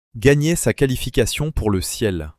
Gagner sa qualification pour le ciel.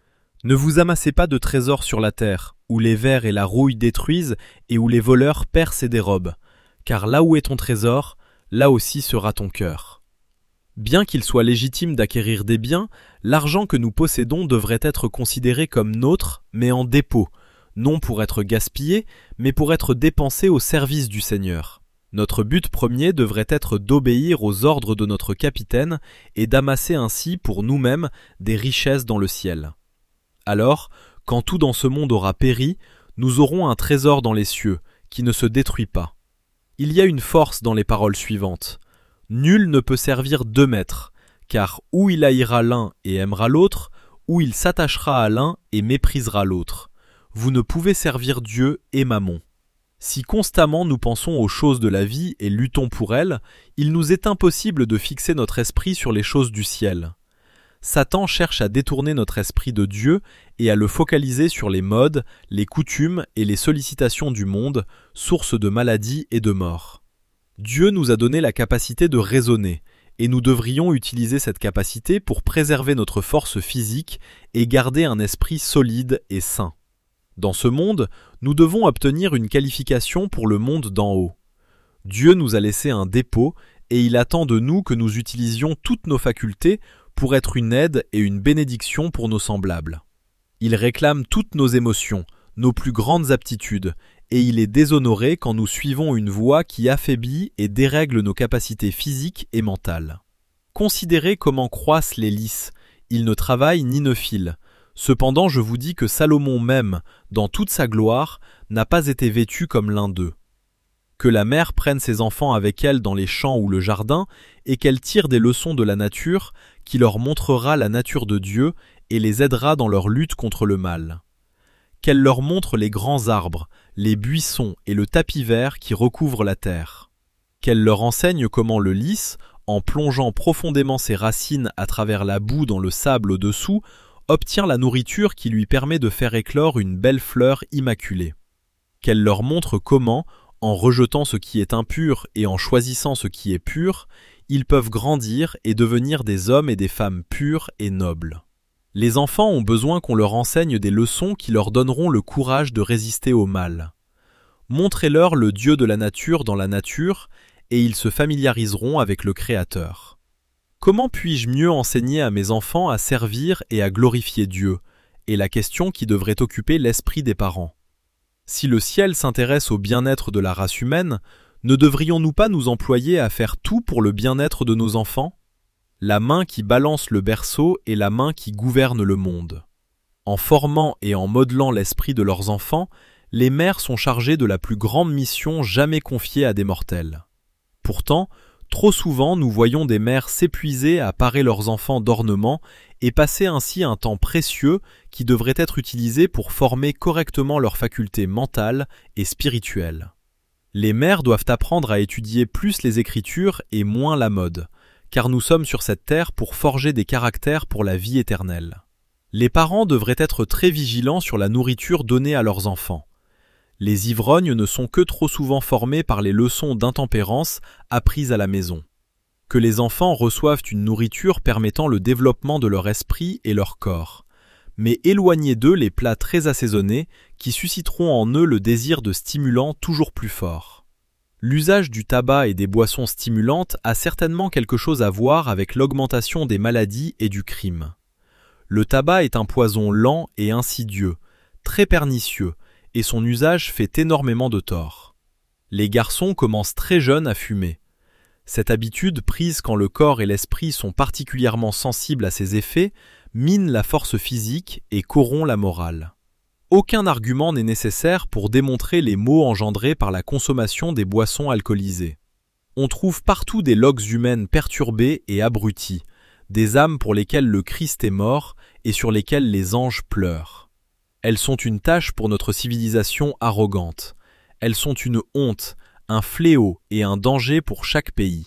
Ne vous amassez pas de trésors sur la terre, où les vers et la rouille détruisent et où les voleurs percent et dérobent, car là où est ton trésor, là aussi sera ton cœur. Bien qu'il soit légitime d'acquérir des biens, l'argent que nous possédons devrait être considéré comme nôtre, mais en dépôt, non pour être gaspillé, mais pour être dépensé au service du Seigneur. Notre but premier devrait être d'obéir aux ordres de notre capitaine et d'amasser ainsi pour nous-mêmes des richesses dans le ciel. Alors, quand tout dans ce monde aura péri, nous aurons un trésor dans les cieux, qui ne se détruit pas. Il y a une force dans les paroles suivantes. Nul ne peut servir deux maîtres, car ou il haïra l'un et aimera l'autre, ou il s'attachera à l'un et méprisera l'autre. Vous ne pouvez servir Dieu et Mammon. Si constamment nous pensons aux choses de la vie et luttons pour elles, il nous est impossible de fixer notre esprit sur les choses du ciel. Satan cherche à détourner notre esprit de Dieu et à le focaliser sur les modes, les coutumes et les sollicitations du monde, source de maladies et de mort. Dieu nous a donné la capacité de raisonner, et nous devrions utiliser cette capacité pour préserver notre force physique et garder un esprit solide et sain. Dans ce monde, nous devons obtenir une qualification pour le monde d'en haut. Dieu nous a laissé un dépôt et il attend de nous que nous utilisions toutes nos facultés pour être une aide et une bénédiction pour nos semblables. Il réclame toutes nos émotions, nos plus grandes aptitudes, et il est déshonoré quand nous suivons une voie qui affaiblit et dérègle nos capacités physiques et mentales. Considérez comment croissent les lys, ils ne travaillent ni ne filent. Cependant, je vous dis que Salomon même, dans toute sa gloire, n'a pas été vêtu comme l'un d'eux. Que la mère prenne ses enfants avec elle dans les champs ou le jardin, et qu'elle tire des leçons de la nature, qui leur montrera la nature de Dieu et les aidera dans leur lutte contre le mal. Qu'elle leur montre les grands arbres, les buissons et le tapis vert qui recouvre la terre. Qu'elle leur enseigne comment le lys, en plongeant profondément ses racines à travers la boue dans le sable au-dessous, obtient la nourriture qui lui permet de faire éclore une belle fleur immaculée. Qu'elle leur montre comment, en rejetant ce qui est impur et en choisissant ce qui est pur, ils peuvent grandir et devenir des hommes et des femmes purs et nobles. Les enfants ont besoin qu'on leur enseigne des leçons qui leur donneront le courage de résister au mal. Montrez-leur le Dieu de la nature dans la nature, et ils se familiariseront avec le Créateur. Comment puis-je mieux enseigner à mes enfants à servir et à glorifier Dieu, est la question qui devrait occuper l'esprit des parents. Si le ciel s'intéresse au bien-être de la race humaine, ne devrions-nous pas nous employer à faire tout pour le bien-être de nos enfants ? La main qui balance le berceau est la main qui gouverne le monde. En formant et en modelant l'esprit de leurs enfants, les mères sont chargées de la plus grande mission jamais confiée à des mortels. Pourtant, trop souvent, nous voyons des mères s'épuiser à parer leurs enfants d'ornements et passer ainsi un temps précieux qui devrait être utilisé pour former correctement leurs facultés mentales et spirituelles. Les mères doivent apprendre à étudier plus les Écritures et moins la mode, car nous sommes sur cette terre pour forger des caractères pour la vie éternelle. Les parents devraient être très vigilants sur la nourriture donnée à leurs enfants. Les ivrognes ne sont que trop souvent formés par les leçons d'intempérance apprises à la maison. Que les enfants reçoivent une nourriture permettant le développement de leur esprit et leur corps. Mais éloignez d'eux les plats très assaisonnés qui susciteront en eux le désir de stimulants toujours plus forts. L'usage du tabac et des boissons stimulantes a certainement quelque chose à voir avec l'augmentation des maladies et du crime. Le tabac est un poison lent et insidieux, très pernicieux, et son usage fait énormément de tort. Les garçons commencent très jeunes à fumer. Cette habitude, prise quand le corps et l'esprit sont particulièrement sensibles à ses effets, mine la force physique et corrompt la morale. Aucun argument n'est nécessaire pour démontrer les maux engendrés par la consommation des boissons alcoolisées. On trouve partout des loques humaines perturbées et abruties, des âmes pour lesquelles le Christ est mort et sur lesquelles les anges pleurent. Elles sont une tâche pour notre civilisation arrogante. Elles sont une honte, un fléau et un danger pour chaque pays.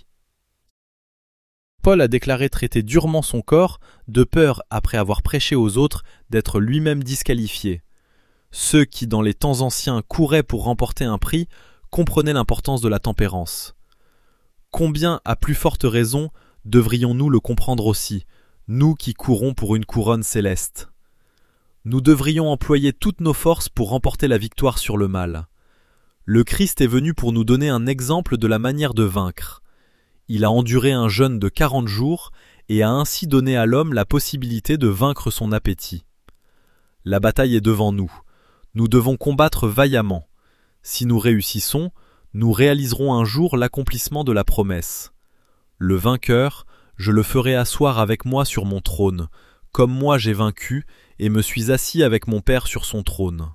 Paul a déclaré traiter durement son corps, de peur, après avoir prêché aux autres, d'être lui-même disqualifié. Ceux qui, dans les temps anciens, couraient pour remporter un prix, comprenaient l'importance de la tempérance. Combien, à plus forte raison, devrions-nous le comprendre aussi, nous qui courons pour une couronne céleste. Nous devrions employer toutes nos forces pour remporter la victoire sur le mal. Le Christ est venu pour nous donner un exemple de la manière de vaincre. Il a enduré un jeûne de 40 jours et a ainsi donné à l'homme la possibilité de vaincre son appétit. La bataille est devant nous. Nous devons combattre vaillamment. Si nous réussissons, nous réaliserons un jour l'accomplissement de la promesse. Le vainqueur, je le ferai asseoir avec moi sur mon trône, comme moi j'ai vaincu et me suis assis avec mon Père sur son trône.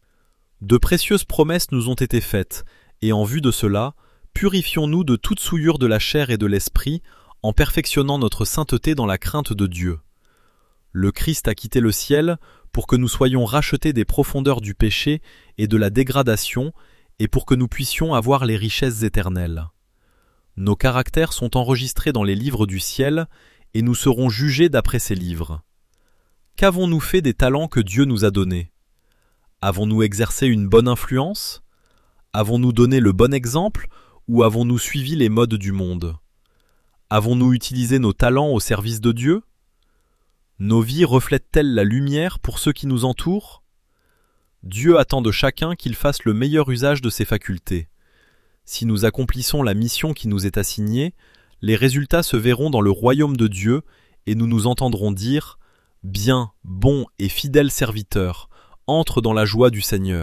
De précieuses promesses nous ont été faites, et en vue de cela, purifions-nous de toute souillure de la chair et de l'esprit, en perfectionnant notre sainteté dans la crainte de Dieu. Le Christ a quitté le ciel pour que nous soyons rachetés des profondeurs du péché et de la dégradation, et pour que nous puissions avoir les richesses éternelles. Nos caractères sont enregistrés dans les livres du ciel, et nous serons jugés d'après ces livres. Qu'avons-nous fait des talents que Dieu nous a donnés? Avons-nous exercé une bonne influence? Avons-nous donné le bon exemple, ou avons-nous suivi les modes du monde? Avons-nous utilisé nos talents au service de Dieu? Nos vies reflètent-elles la lumière pour ceux qui nous entourent? Dieu attend de chacun qu'il fasse le meilleur usage de ses facultés. Si nous accomplissons la mission qui nous est assignée, les résultats se verront dans le royaume de Dieu et nous nous entendrons dire « Bien, bon et fidèle serviteur, entre dans la joie du Seigneur ».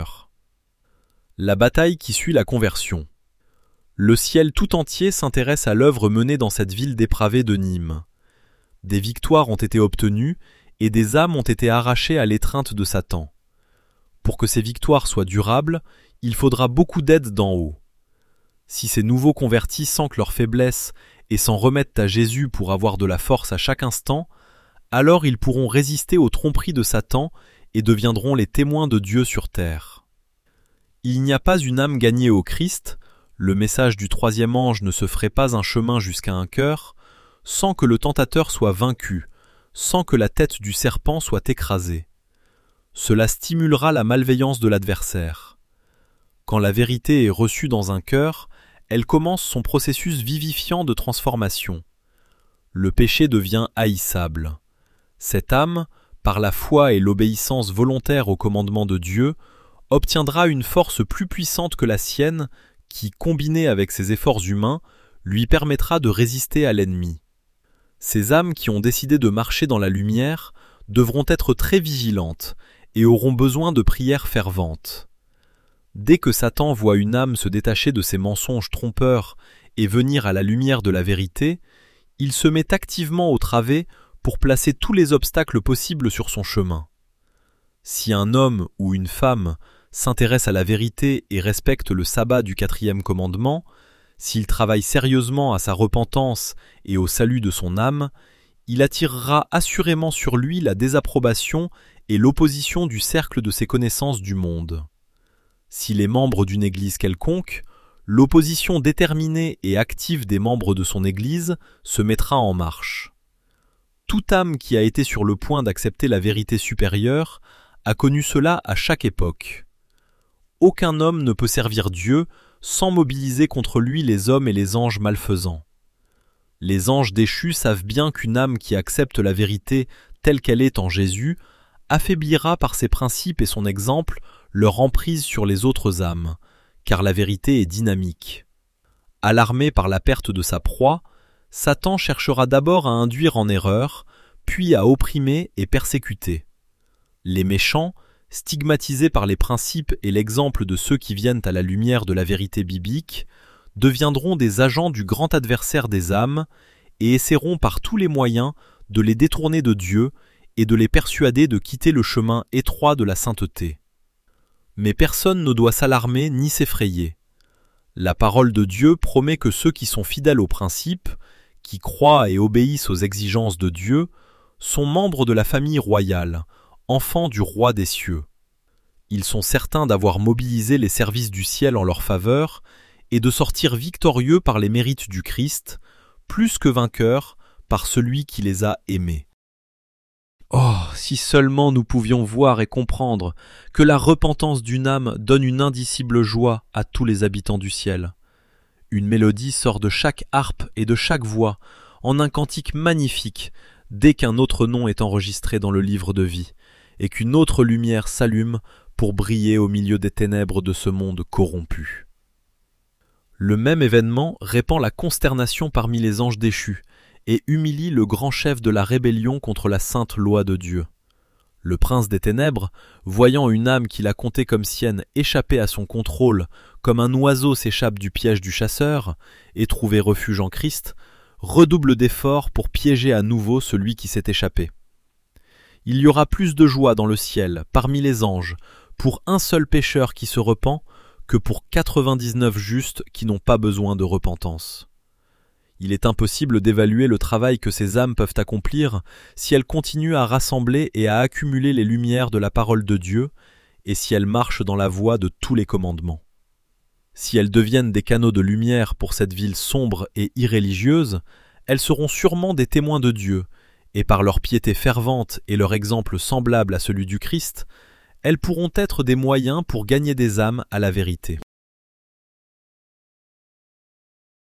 La bataille qui suit la conversion. Le ciel tout entier s'intéresse à l'œuvre menée dans cette ville dépravée de Nîmes. Des victoires ont été obtenues et des âmes ont été arrachées à l'étreinte de Satan. Pour que ces victoires soient durables, il faudra beaucoup d'aide d'en haut. Si ces nouveaux convertis sentent leur faiblesse et s'en remettent à Jésus pour avoir de la force à chaque instant, alors ils pourront résister aux tromperies de Satan et deviendront les témoins de Dieu sur terre. Il n'y a pas une âme gagnée au Christ, le message du troisième ange ne se ferait pas un chemin jusqu'à un cœur, sans que le tentateur soit vaincu, sans que la tête du serpent soit écrasée. Cela stimulera la malveillance de l'adversaire. Quand la vérité est reçue dans un cœur, elle commence son processus vivifiant de transformation. Le péché devient haïssable. Cette âme, par la foi et l'obéissance volontaire au commandement de Dieu, obtiendra une force plus puissante que la sienne qui, combinée avec ses efforts humains, lui permettra de résister à l'ennemi. Ces âmes qui ont décidé de marcher dans la lumière devront être très vigilantes et auront besoin de prières ferventes. Dès que Satan voit une âme se détacher de ses mensonges trompeurs et venir à la lumière de la vérité, il se met activement au travet pour placer tous les obstacles possibles sur son chemin. Si un homme ou une femme s'intéresse à la vérité et respecte le sabbat du 4e commandement, s'il travaille sérieusement à sa repentance et au salut de son âme, il attirera assurément sur lui la désapprobation et l'opposition du cercle de ses connaissances du monde. S'il est membre d'une église quelconque, l'opposition déterminée et active des membres de son église se mettra en marche. Toute âme qui a été sur le point d'accepter la vérité supérieure a connu cela à chaque époque. Aucun homme ne peut servir Dieu sans mobiliser contre lui les hommes et les anges malfaisants. Les anges déchus savent bien qu'une âme qui accepte la vérité telle qu'elle est en Jésus affaiblira par ses principes et son exemple leur emprise sur les autres âmes, car la vérité est dynamique. Alarmé par la perte de sa proie, Satan cherchera d'abord à induire en erreur, puis à opprimer et persécuter. Les méchants, stigmatisés par les principes et l'exemple de ceux qui viennent à la lumière de la vérité biblique, deviendront des agents du grand adversaire des âmes et essaieront par tous les moyens de les détourner de Dieu et de les persuader de quitter le chemin étroit de la sainteté. Mais personne ne doit s'alarmer ni s'effrayer. La parole de Dieu promet que ceux qui sont fidèles aux principes, qui croient et obéissent aux exigences de Dieu, sont membres de la famille royale, enfants du roi des cieux. Ils sont certains d'avoir mobilisé les services du ciel en leur faveur et de sortir victorieux par les mérites du Christ, plus que vainqueurs par celui qui les a aimés. Oh, si seulement nous pouvions voir et comprendre que la repentance d'une âme donne une indicible joie à tous les habitants du ciel. Une mélodie sort de chaque harpe et de chaque voix, en un cantique magnifique, dès qu'un autre nom est enregistré dans le livre de vie, et qu'une autre lumière s'allume pour briller au milieu des ténèbres de ce monde corrompu. Le même événement répand la consternation parmi les anges déchus et humilie le grand chef de la rébellion contre la sainte loi de Dieu. Le prince des ténèbres, voyant une âme qu'il a comptée comme sienne échapper à son contrôle, comme un oiseau s'échappe du piège du chasseur, et trouver refuge en Christ, redouble d'efforts pour piéger à nouveau celui qui s'est échappé. Il y aura plus de joie dans le ciel, parmi les anges, pour un seul pécheur qui se repent, que pour 99 justes qui n'ont pas besoin de repentance. Il est impossible d'évaluer le travail que ces âmes peuvent accomplir si elles continuent à rassembler et à accumuler les lumières de la parole de Dieu et si elles marchent dans la voie de tous les commandements. Si elles deviennent des canaux de lumière pour cette ville sombre et irréligieuse, elles seront sûrement des témoins de Dieu, et par leur piété fervente et leur exemple semblable à celui du Christ, elles pourront être des moyens pour gagner des âmes à la vérité.